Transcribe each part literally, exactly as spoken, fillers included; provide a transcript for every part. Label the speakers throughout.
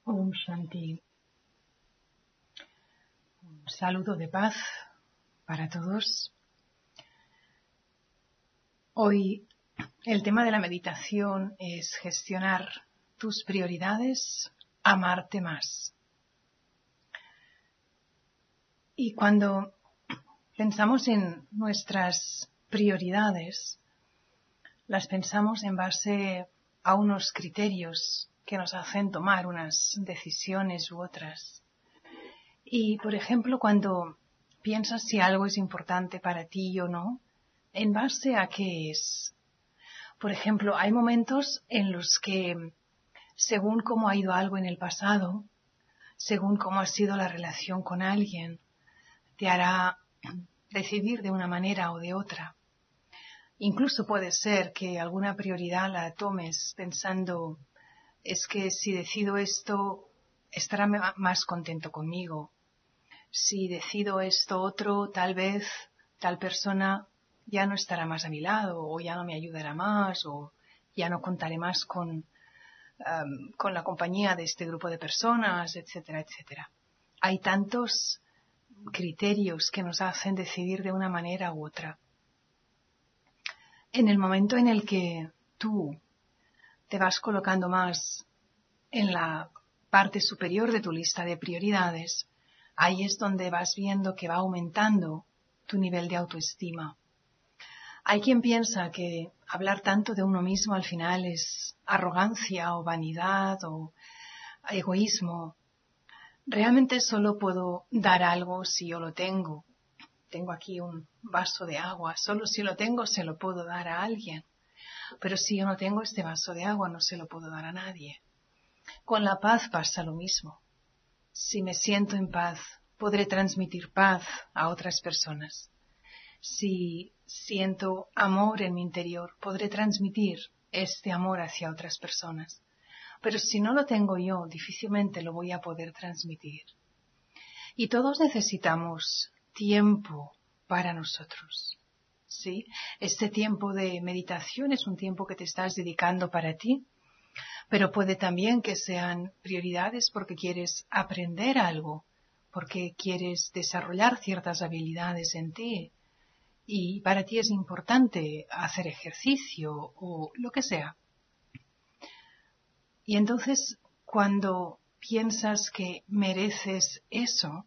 Speaker 1: Om Shanti. Un saludo de paz para todos. Hoy el tema de la meditación es gestionar tus prioridades, amarte más. Y cuando pensamos en nuestras prioridades, las pensamos en base a unos criterios que nos hacen tomar unas decisiones u otras. Y, por ejemplo, cuando piensas si algo es importante para ti o no, ¿en base a qué es? Por ejemplo, hay momentos en los que, según cómo ha ido algo en el pasado, según cómo ha sido la relación con alguien, te hará decidir de una manera o de otra. Incluso puede ser que alguna prioridad la tomes pensando, es que si decido esto, estará más contento conmigo. Si decido esto otro, tal vez tal persona ya no estará más a mi lado, o ya no me ayudará más, o ya no contaré más con, um, con la compañía de este grupo de personas, etcétera, etcétera. Hay tantos criterios que nos hacen decidir de una manera u otra. En el momento en el que tú te vas colocando más en la parte superior de tu lista de prioridades, ahí es donde vas viendo que va aumentando tu nivel de autoestima. Hay quien piensa que hablar tanto de uno mismo al final es arrogancia o vanidad o egoísmo. Realmente solo puedo dar algo si yo lo tengo. Tengo aquí un vaso de agua, solo si lo tengo se lo puedo dar a alguien. Pero si yo no tengo este vaso de agua no se lo puedo dar a nadie. Con la paz pasa lo mismo. Si me siento en paz, podré transmitir paz a otras personas. Si siento amor en mi interior, podré transmitir este amor hacia otras personas. Pero si no lo tengo yo, difícilmente lo voy a poder transmitir. Y todos necesitamos tiempo para nosotros, ¿sí? Este tiempo de meditación es un tiempo que te estás dedicando para ti, pero puede también que sean prioridades porque quieres aprender algo, porque quieres desarrollar ciertas habilidades en ti y para ti es importante hacer ejercicio o lo que sea. Y entonces, cuando piensas que mereces eso,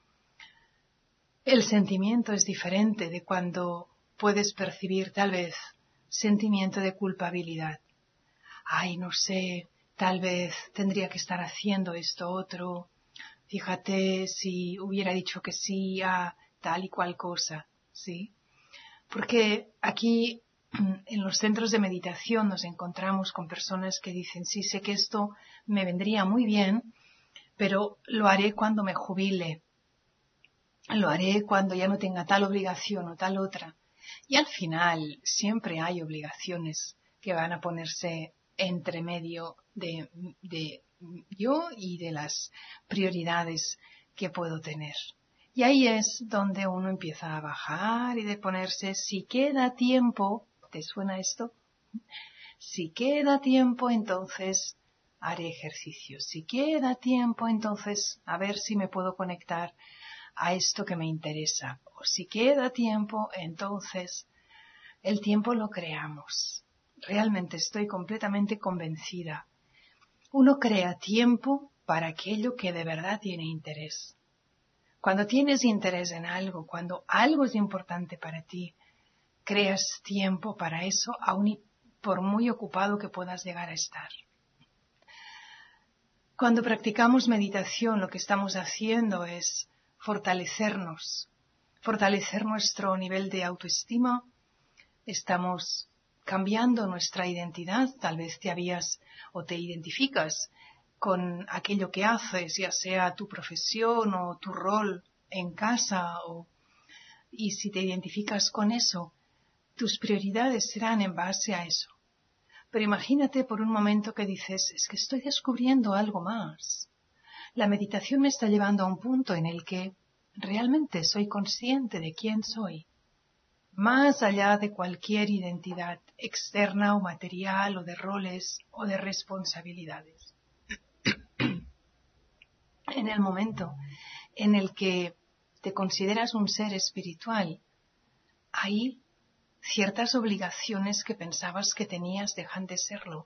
Speaker 1: el sentimiento es diferente de cuando puedes percibir tal vez sentimiento de culpabilidad. Ay, no sé, tal vez tendría que estar haciendo esto otro. Fíjate si hubiera dicho que sí a tal y cual cosa, ¿sí? Porque aquí en los centros de meditación nos encontramos con personas que dicen, sí, sé que esto me vendría muy bien, pero lo haré cuando me jubile. Lo haré cuando ya no tenga tal obligación o tal otra. Y al final siempre hay obligaciones que van a ponerse entre medio de, de yo y de las prioridades que puedo tener. Y ahí es donde uno empieza a bajar y de ponerse, si queda tiempo, ¿te suena esto? Si queda tiempo, entonces haré ejercicio. Si queda tiempo, entonces a ver si me puedo conectar a esto que me interesa. O si queda tiempo, entonces el tiempo lo creamos. Realmente estoy completamente convencida. Uno crea tiempo para aquello que de verdad tiene interés. Cuando tienes interés en algo, cuando algo es importante para ti, creas tiempo para eso, aun por muy ocupado que puedas llegar a estar. Cuando practicamos meditación, lo que estamos haciendo es fortalecernos, fortalecer nuestro nivel de autoestima. Estamos cambiando nuestra identidad. Tal vez te habías o te identificas con aquello que haces, ya sea tu profesión o tu rol en casa. O, y si te identificas con eso, tus prioridades serán en base a eso. Pero imagínate por un momento que dices, es que estoy descubriendo algo más. La meditación me está llevando a un punto en el que realmente soy consciente de quién soy, más allá de cualquier identidad externa o material o de roles o de responsabilidades. en el momento en el que te consideras un ser espiritual, hay ciertas obligaciones que pensabas que tenías dejan de serlo.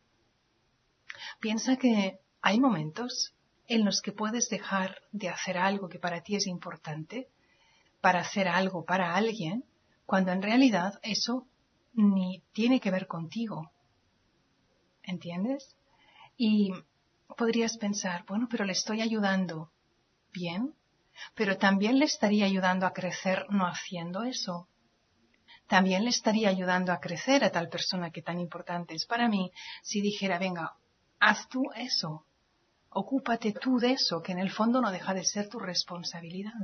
Speaker 1: Piensa que hay momentos en los que puedes dejar de hacer algo que para ti es importante para hacer algo para alguien, cuando en realidad eso ni tiene que ver contigo. ¿Entiendes? Y podrías pensar, bueno, pero le estoy ayudando. Bien, pero también le estaría ayudando a crecer no haciendo eso. También le estaría ayudando a crecer a tal persona que tan importante es para mí si dijera, venga, haz tú eso. Ocúpate tú de eso, que en el fondo no deja de ser tu responsabilidad.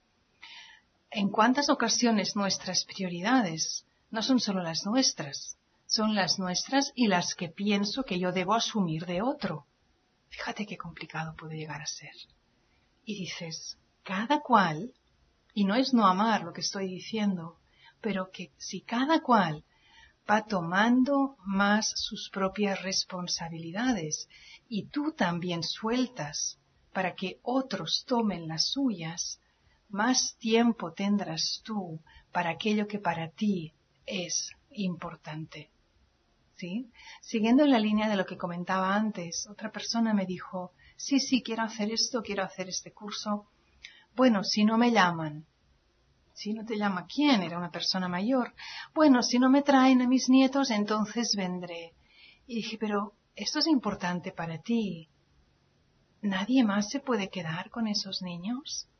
Speaker 1: ¿En cuántas ocasiones nuestras prioridades no son solo las nuestras? Son las nuestras y las que pienso que yo debo asumir de otro. Fíjate qué complicado puede llegar a ser. Y dices, cada cual, y no es no amar lo que estoy diciendo, pero que si cada cual va tomando más sus propias responsabilidades y tú también sueltas para que otros tomen las suyas, más tiempo tendrás tú para aquello que para ti es importante. ¿Sí? Siguiendo en la línea de lo que comentaba antes, otra persona me dijo, sí, sí, quiero hacer esto, quiero hacer este curso. Bueno, si no me llaman. Si no te llama, ¿quién? Era una persona mayor. Bueno, si no me traen a mis nietos, entonces vendré. Y dije, pero esto es importante para ti. ¿Nadie más se puede quedar con esos niños?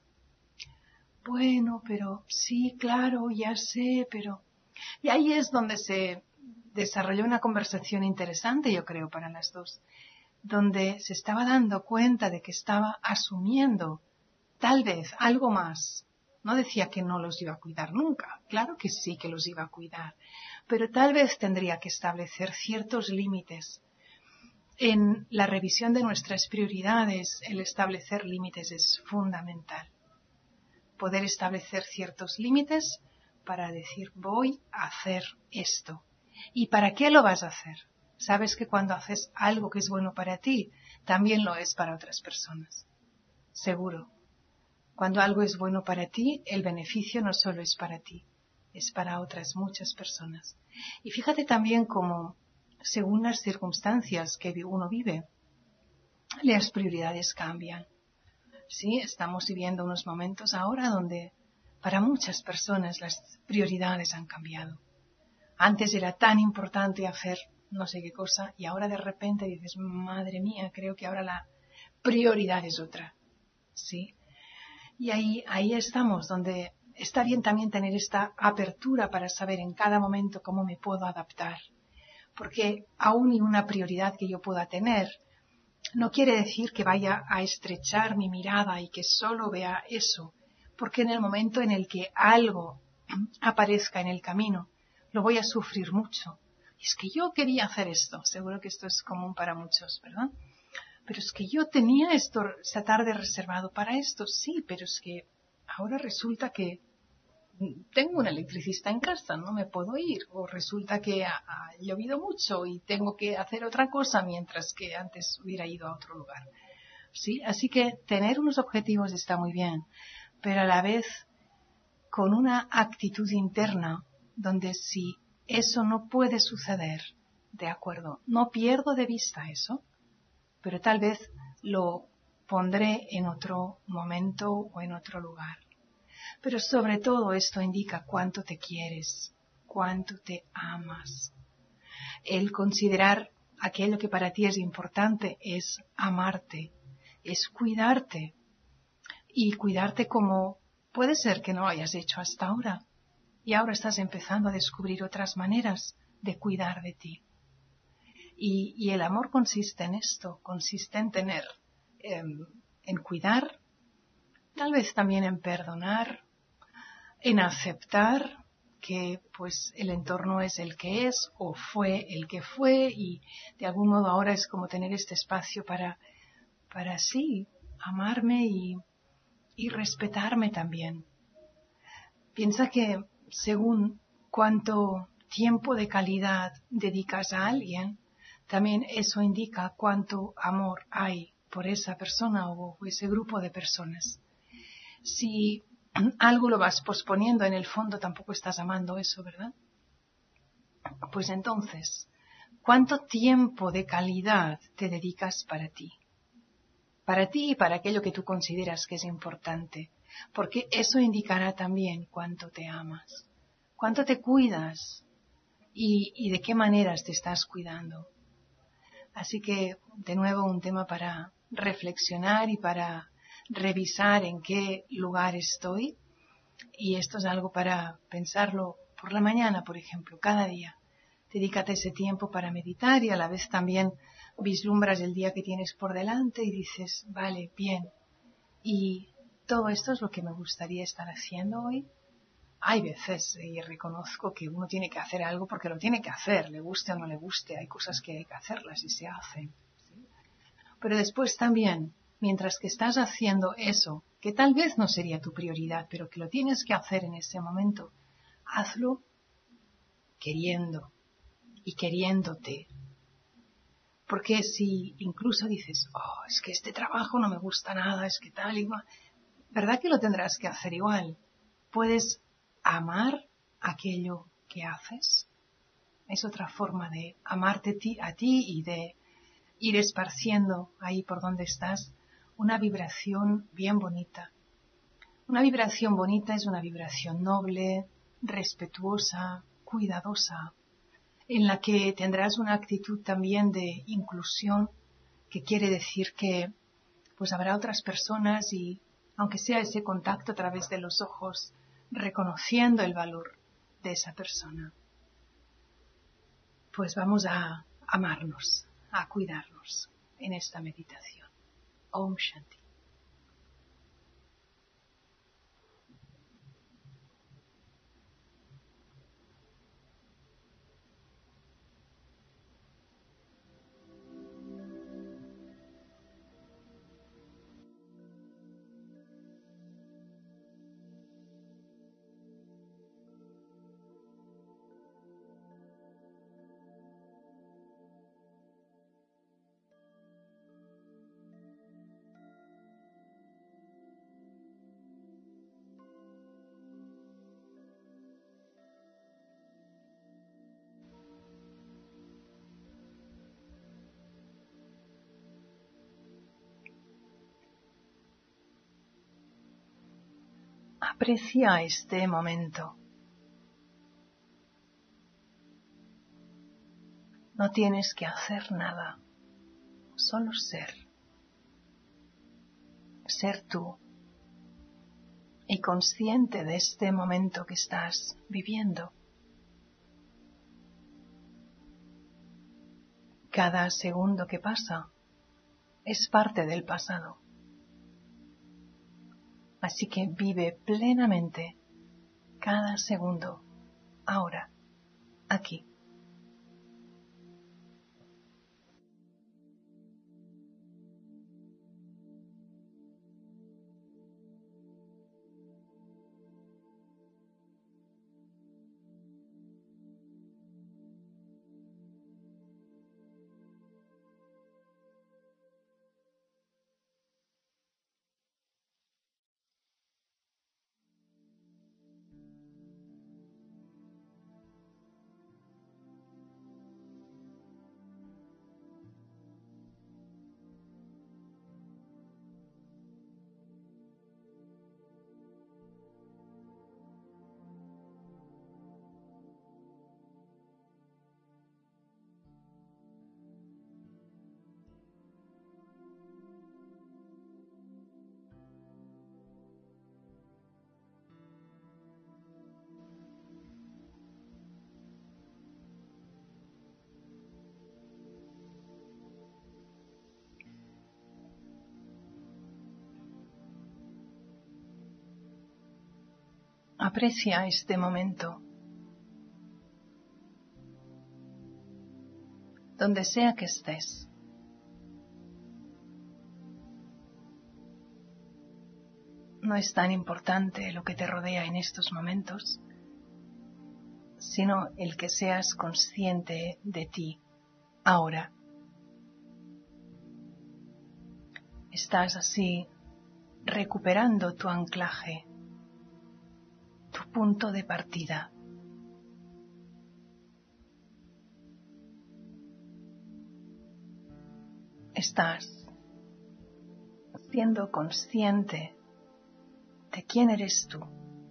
Speaker 1: Bueno, pero sí, claro, ya sé, pero... Y ahí es donde se desarrolló una conversación interesante, yo creo, para las dos, donde se estaba dando cuenta de que estaba asumiendo tal vez algo más. No decía que no los iba a cuidar nunca, claro que sí que los iba a cuidar, pero tal vez tendría que establecer ciertos límites. En la revisión de nuestras prioridades, el establecer límites es fundamental. Poder establecer ciertos límites para decir, voy a hacer esto. ¿Y para qué lo vas a hacer? Sabes que cuando haces algo que es bueno para ti, también lo es para otras personas. Seguro. Cuando algo es bueno para ti, el beneficio no solo es para ti, es para otras muchas personas. Y fíjate también cómo, según las circunstancias que uno vive, las prioridades cambian. Sí, estamos viviendo unos momentos ahora donde para muchas personas las prioridades han cambiado. Antes era tan importante hacer no sé qué cosa y ahora de repente dices, madre mía, creo que ahora la prioridad es otra. ¿Sí? Y ahí, ahí estamos, donde está bien también tener esta apertura para saber en cada momento cómo me puedo adaptar. Porque aún y una prioridad que yo pueda tener no quiere decir que vaya a estrechar mi mirada y que solo vea eso. Porque en el momento en el que algo aparezca en el camino, lo voy a sufrir mucho. Y es que yo quería hacer esto. Seguro que esto es común para muchos, ¿verdad? Pero es que yo tenía esto, esta tarde reservado para esto. Sí, pero es que ahora resulta que tengo un electricista en casa, no me puedo ir. O resulta que ha, ha llovido mucho y tengo que hacer otra cosa mientras que antes hubiera ido a otro lugar. ¿Sí? Así que tener unos objetivos está muy bien, pero a la vez con una actitud interna donde si eso no puede suceder, de acuerdo, no pierdo de vista eso, pero tal vez lo pondré en otro momento o en otro lugar. Pero sobre todo esto indica cuánto te quieres, cuánto te amas. El considerar aquello que para ti es importante es amarte, es cuidarte. Y cuidarte como puede ser que no lo hayas hecho hasta ahora. Y ahora estás empezando a descubrir otras maneras de cuidar de ti. Y, y el amor consiste en esto, consiste en tener, eh, en cuidar, tal vez también en perdonar, en aceptar que pues el entorno es el que es o fue el que fue y de algún modo ahora es como tener este espacio para, para sí, amarme y, y respetarme también. Piensa que según cuánto tiempo de calidad dedicas a alguien, también eso indica cuánto amor hay por esa persona o ese grupo de personas. Si algo lo vas posponiendo, en el fondo tampoco estás amando eso, ¿verdad? Pues entonces, ¿cuánto tiempo de calidad te dedicas para ti? Para ti y para aquello que tú consideras que es importante. Porque eso indicará también cuánto te amas, cuánto te cuidas y, y de qué maneras te estás cuidando. Así que, de nuevo, un tema para reflexionar y para revisar en qué lugar estoy. Y esto es algo para pensarlo por la mañana, por ejemplo, cada día. Dedícate ese tiempo para meditar y a la vez también vislumbras el día que tienes por delante y dices, vale, bien. Y todo esto es lo que me gustaría estar haciendo hoy. Hay veces, y reconozco que uno tiene que hacer algo porque lo tiene que hacer, le guste o no le guste, hay cosas que hay que hacerlas y se hacen. Pero después también, mientras que estás haciendo eso, que tal vez no sería tu prioridad, pero que lo tienes que hacer en ese momento, hazlo queriendo y queriéndote. Porque si incluso dices, oh, es que este trabajo no me gusta nada, es que tal y igual, ¿verdad que lo tendrás que hacer igual? Puedes amar aquello que haces. Es otra forma de amarte a ti y de ir esparciendo ahí por donde estás una vibración bien bonita. Una vibración bonita es una vibración noble, respetuosa, cuidadosa, en la que tendrás una actitud también de inclusión, que quiere decir que pues habrá otras personas y aunque sea ese contacto a través de los ojos, reconociendo el valor de esa persona, pues vamos a amarnos, a cuidarnos en esta meditación. Om Shanti. Aprecia este momento. No tienes que hacer nada, solo ser. Ser tú. Y consciente de este momento que estás viviendo. Cada segundo que pasa es parte del pasado. Así que vive plenamente cada segundo, ahora, aquí. Aprecia este momento. Donde sea que estés. No es tan importante lo que te rodea en estos momentos, sino el que seas consciente de ti, ahora. Estás así recuperando tu anclaje, tu punto de partida. Estás siendo consciente de quién eres tú.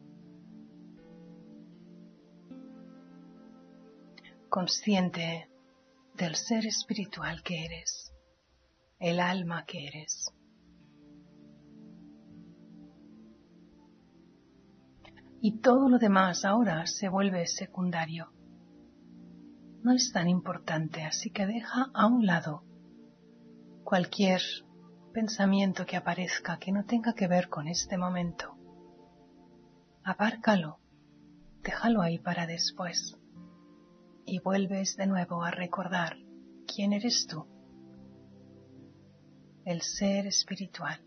Speaker 1: Consciente del ser espiritual que eres, el alma que eres. Y todo lo demás ahora se vuelve secundario. No es tan importante, así que deja a un lado cualquier pensamiento que aparezca que no tenga que ver con este momento. Apárcalo, déjalo ahí para después. Y vuelves de nuevo a recordar quién eres tú, el ser espiritual,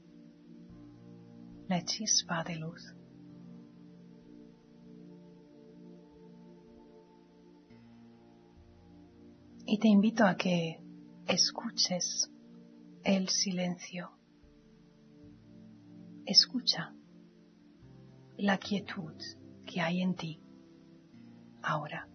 Speaker 1: la chispa de luz. Y te invito a que escuches el silencio. Escucha la quietud que hay en ti ahora.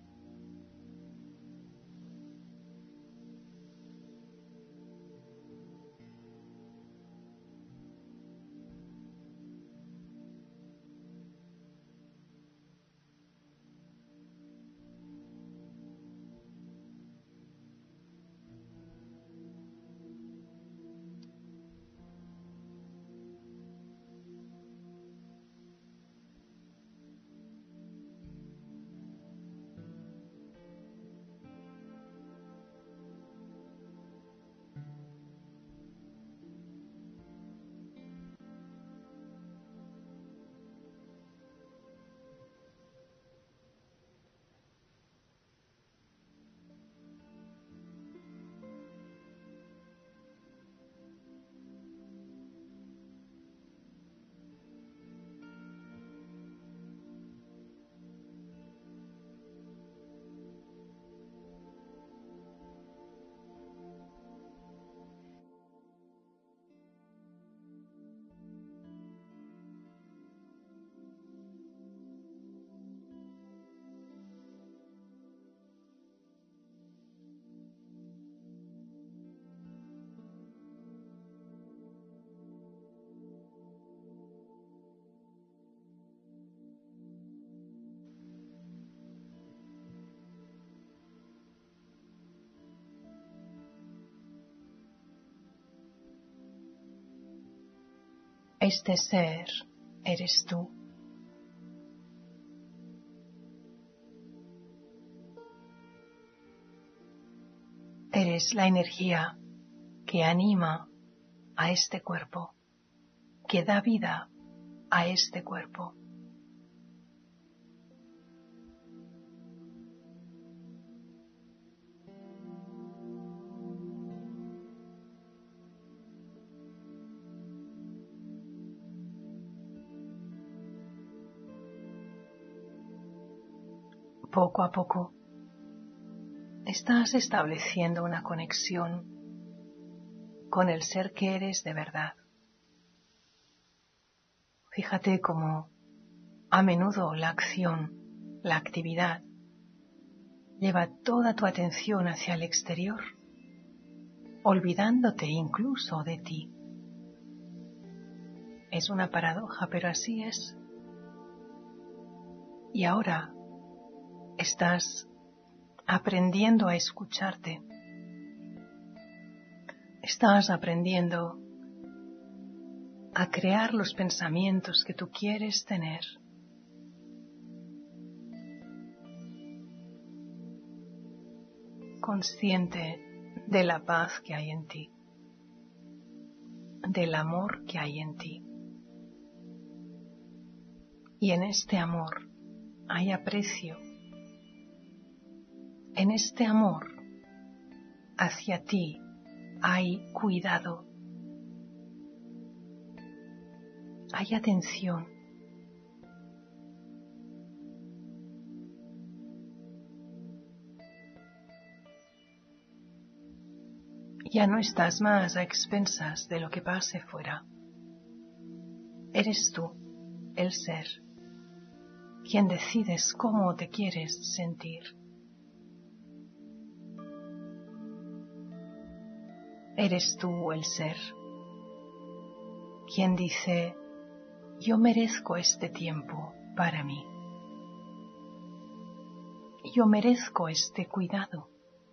Speaker 1: Este ser eres tú. Eres la energía que anima a este cuerpo, que da vida a este cuerpo. Poco a poco estás estableciendo una conexión con el ser que eres de verdad. Fíjate cómo a menudo la acción, la actividad, lleva toda tu atención hacia el exterior, olvidándote incluso de ti. Es una paradoja, pero así es. Y ahora estás aprendiendo a escucharte. Estás aprendiendo a crear los pensamientos que tú quieres tener. Consciente de la paz que hay en ti, del amor que hay en ti. Y en este amor hay aprecio. En este amor hacia ti hay cuidado, hay atención. Ya no estás más a expensas de lo que pase fuera. Eres tú, el ser, quien decides cómo te quieres sentir. Eres tú, el ser, quien dice, yo merezco este tiempo para mí. Yo merezco este cuidado.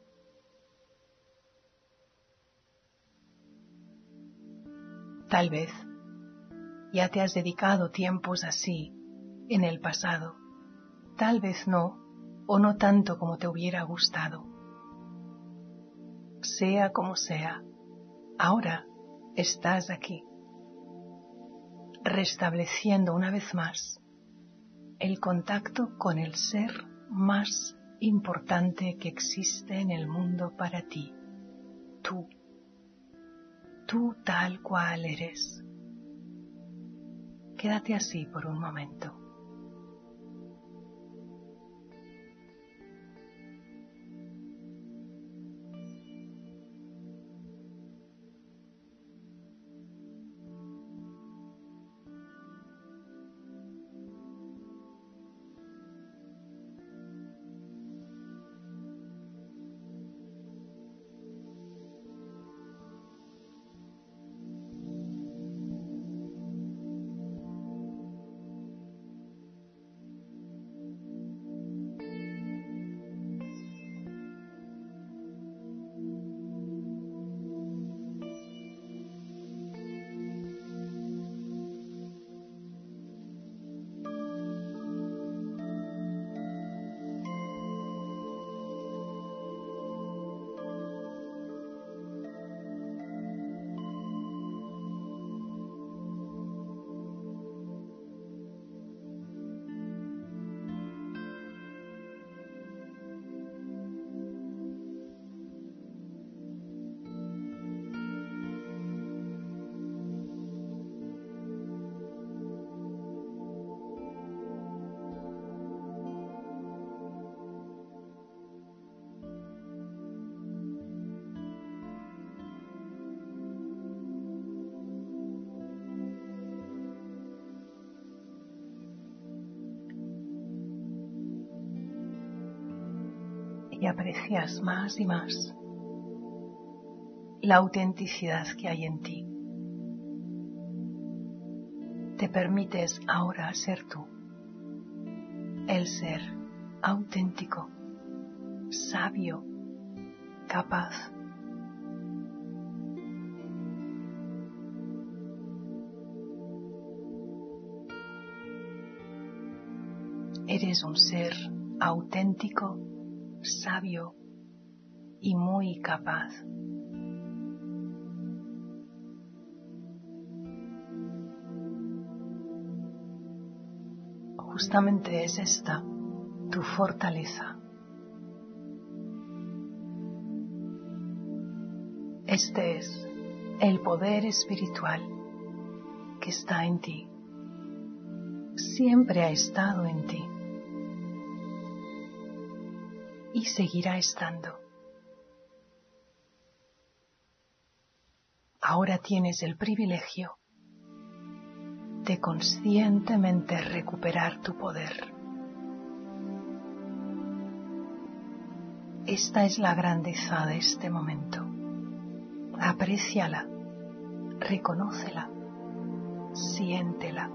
Speaker 1: Tal vez ya te has dedicado tiempos así en el pasado. Tal vez no, o no tanto como te hubiera gustado. Sea como sea, ahora estás aquí, restableciendo una vez más el contacto con el ser más importante que existe en el mundo para ti, tú, tú tal cual eres. Quédate así por un momento. Y aprecias más y más la autenticidad que hay en ti. Te permites ahora ser tú, el ser auténtico, sabio, capaz. Eres un ser auténtico, sabio y muy capaz. Justamente es esta tu fortaleza. Este es el poder espiritual que está en ti. Siempre ha estado en ti. Y seguirá estando. Ahora tienes el privilegio de conscientemente recuperar tu poder. Esta es la grandeza de este momento. Apréciala, reconócela, siéntela.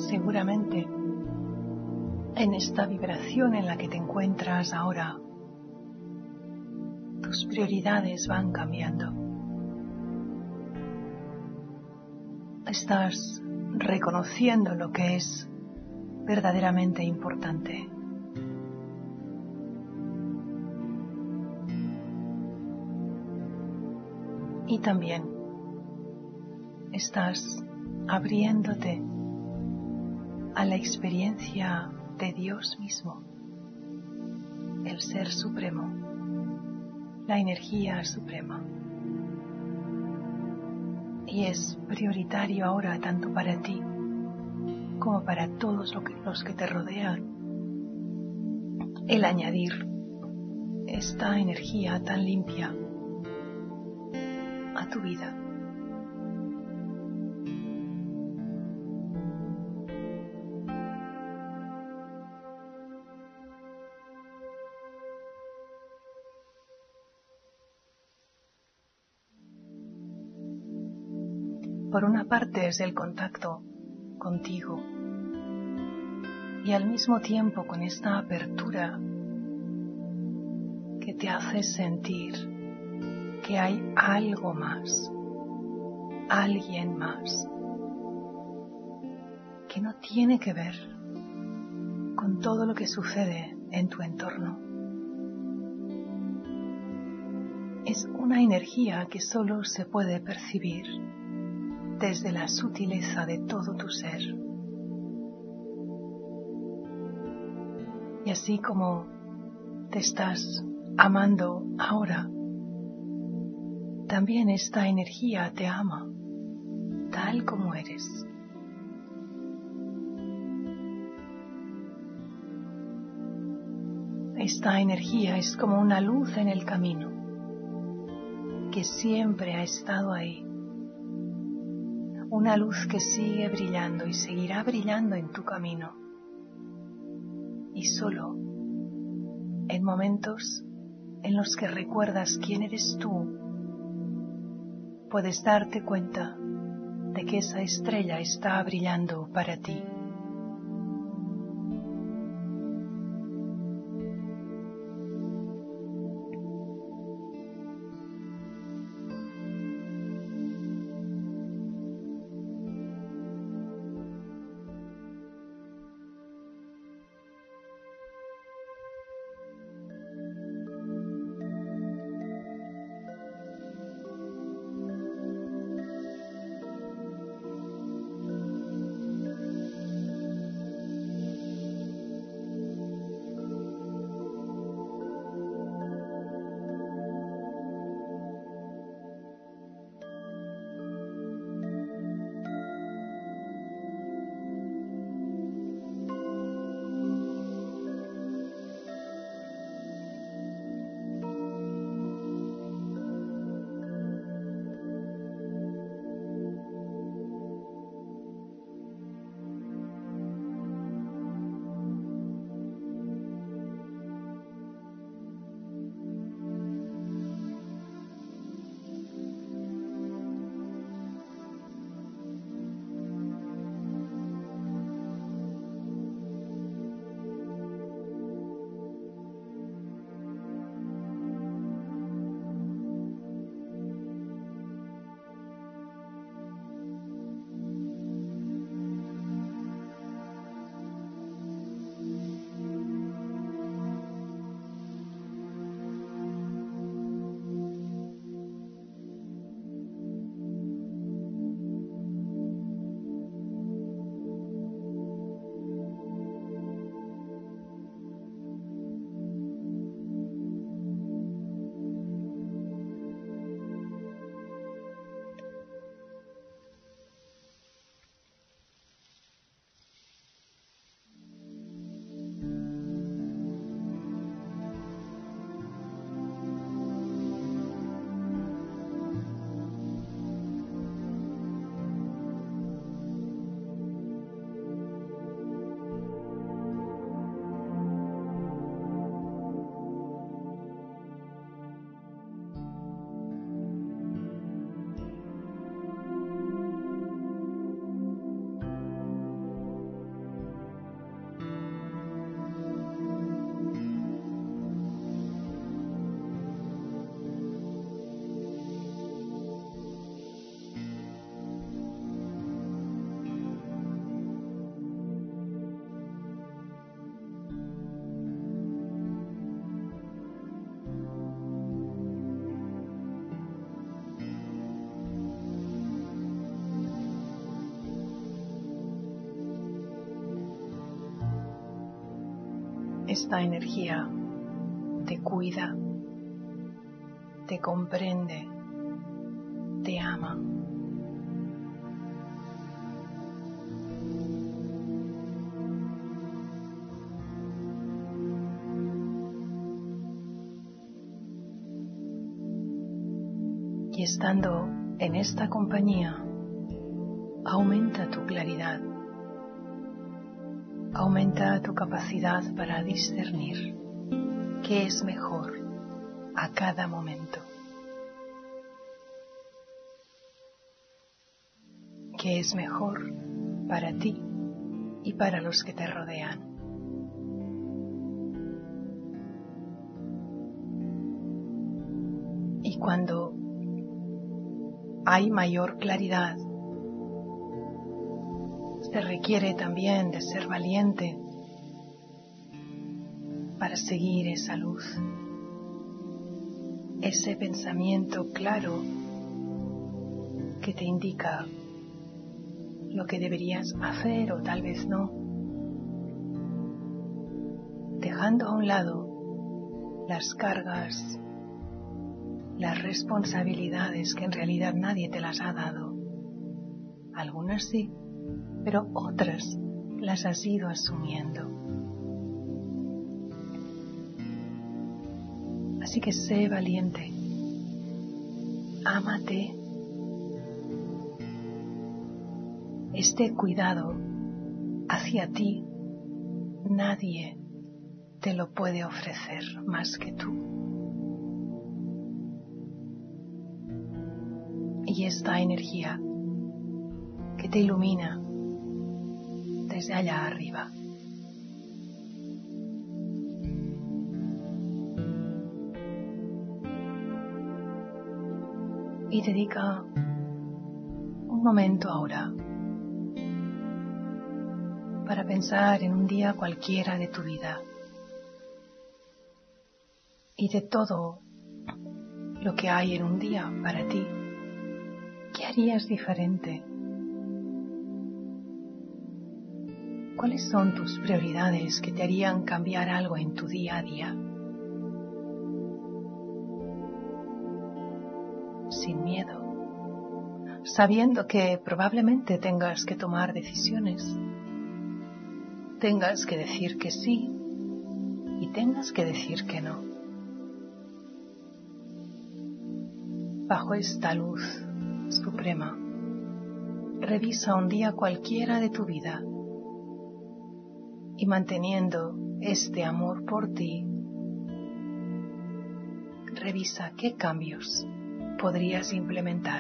Speaker 1: seguramente en esta vibración en la que te encuentras ahora, tus prioridades van cambiando. Estás reconociendo lo que es verdaderamente importante. Y también estás abriéndote a la experiencia de Dios mismo, el Ser Supremo, la energía suprema. Y es prioritario ahora tanto para ti como para todos los que te rodean el añadir esta energía tan limpia a tu vida. Por una parte es el contacto contigo y al mismo tiempo con esta apertura que te hace sentir que hay algo más, alguien más, que no tiene que ver con todo lo que sucede en tu entorno. Es una energía que solo se puede percibir desde la sutileza de todo tu ser. Y así como te estás amando ahora, también esta energía te ama, tal como eres. Esta energía es como una luz en el camino, que siempre ha estado ahí. Una luz que sigue brillando y seguirá brillando en tu camino. Y solo en momentos en los que recuerdas quién eres tú, puedes darte cuenta de que esa estrella está brillando para ti. esta energía te cuida, te comprende, te ama. Y estando en esta compañía, aumenta tu claridad, aumenta tu capacidad para discernir qué es mejor a cada momento, qué es mejor para ti y para los que te rodean. Y cuando hay mayor claridad, se requiere también de ser valiente para seguir esa luz, ese pensamiento claro que te indica lo que deberías hacer o tal vez no, dejando a un lado las cargas, las responsabilidades que en realidad nadie te las ha dado. Algunas sí, pero otras las has ido asumiendo. Así que sé valiente, ámate. Este cuidado hacia ti nadie te lo puede ofrecer más que tú. Y esta energía que te ilumina desde allá arriba. Y dedica un momento ahora para pensar en un día cualquiera de tu vida y de todo lo que hay en un día para ti. ¿Qué harías diferente? ¿Cuáles son tus prioridades que te harían cambiar algo en tu día a día? Sin miedo, sabiendo que probablemente tengas que tomar decisiones, tengas que decir que sí y tengas que decir que no. Bajo esta luz suprema, revisa un día cualquiera de tu vida y manteniendo este amor por ti, revisa qué cambios podrías implementar.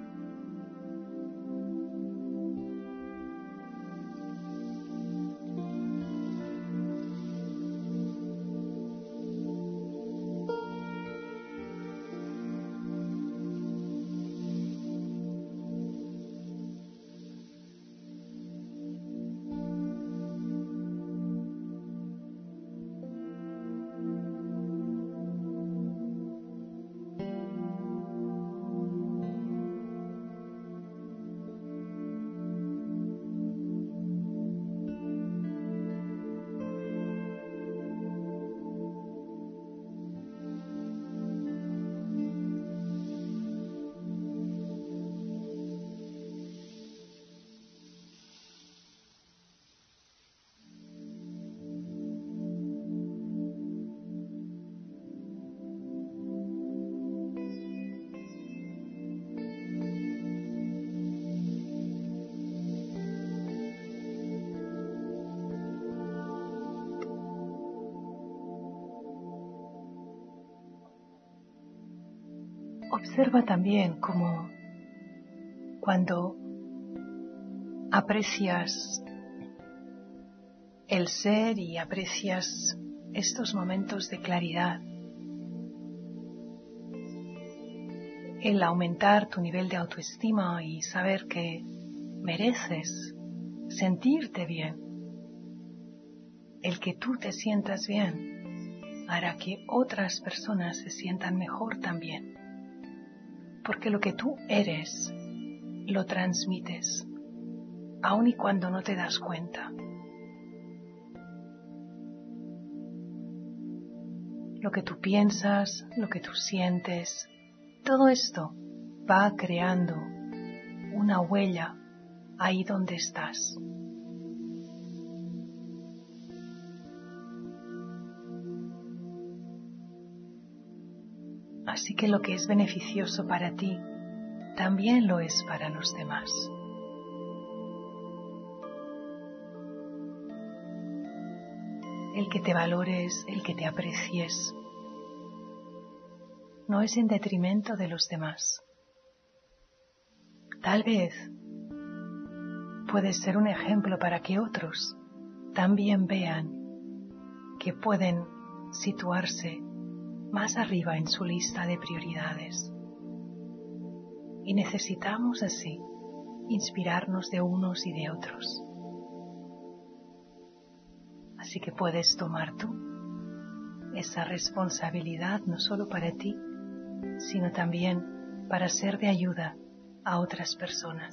Speaker 1: Observa también cómo cuando aprecias el ser y aprecias estos momentos de claridad, el aumentar tu nivel de autoestima y saber que mereces sentirte bien, el que tú te sientas bien hará que otras personas se sientan mejor también. Porque lo que tú eres, lo transmites, aun y cuando no te das cuenta. lo que tú piensas, lo que tú sientes, todo esto va creando una huella ahí donde estás. Así que lo que es beneficioso para ti, también lo es para los demás. El que te valores, el que te aprecies, no es en detrimento de los demás. Tal vez puedes ser un ejemplo para que otros también vean que pueden situarse más arriba en su lista de prioridades. Y necesitamos así inspirarnos de unos y de otros. Así que puedes tomar tú esa responsabilidad no solo para ti, sino también para ser de ayuda a otras personas.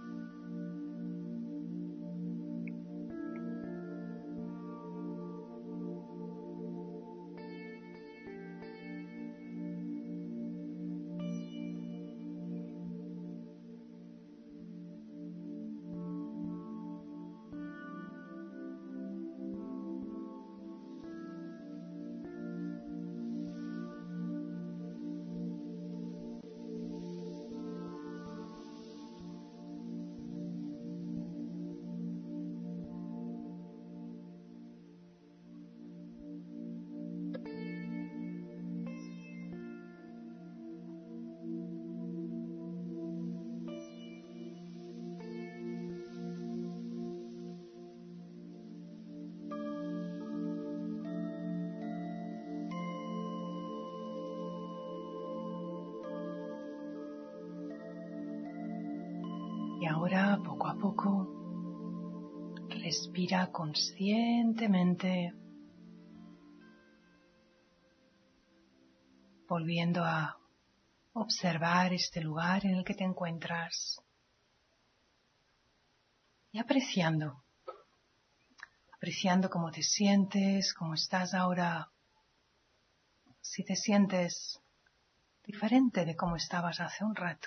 Speaker 1: Y ahora, poco a poco, respira conscientemente, volviendo a observar este lugar en el que te encuentras y apreciando, apreciando cómo te sientes, cómo estás ahora, si te sientes diferente de cómo estabas hace un rato.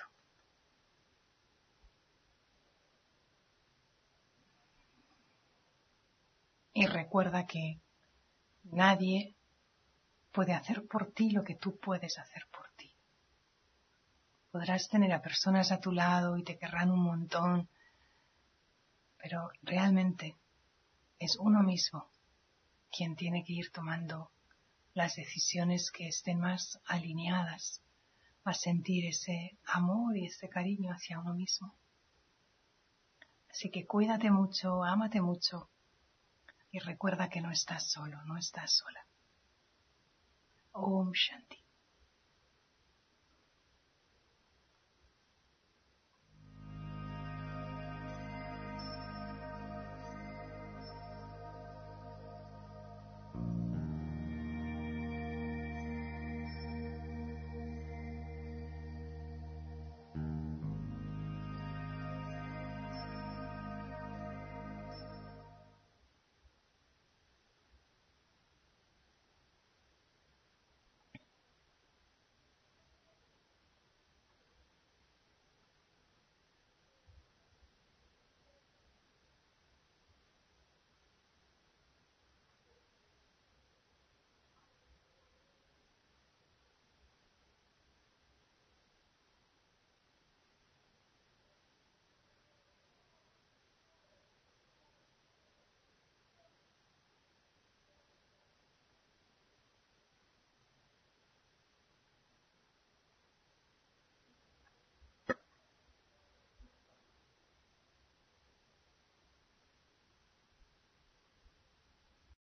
Speaker 1: Y recuerda que nadie puede hacer por ti lo que tú puedes hacer por ti. Podrás tener a personas a tu lado y te querrán un montón, pero realmente es uno mismo quien tiene que ir tomando las decisiones que estén más alineadas a sentir ese amor y ese cariño hacia uno mismo. Así que cuídate mucho, ámate mucho y recuerda que no estás solo, no estás sola. Om Shanti.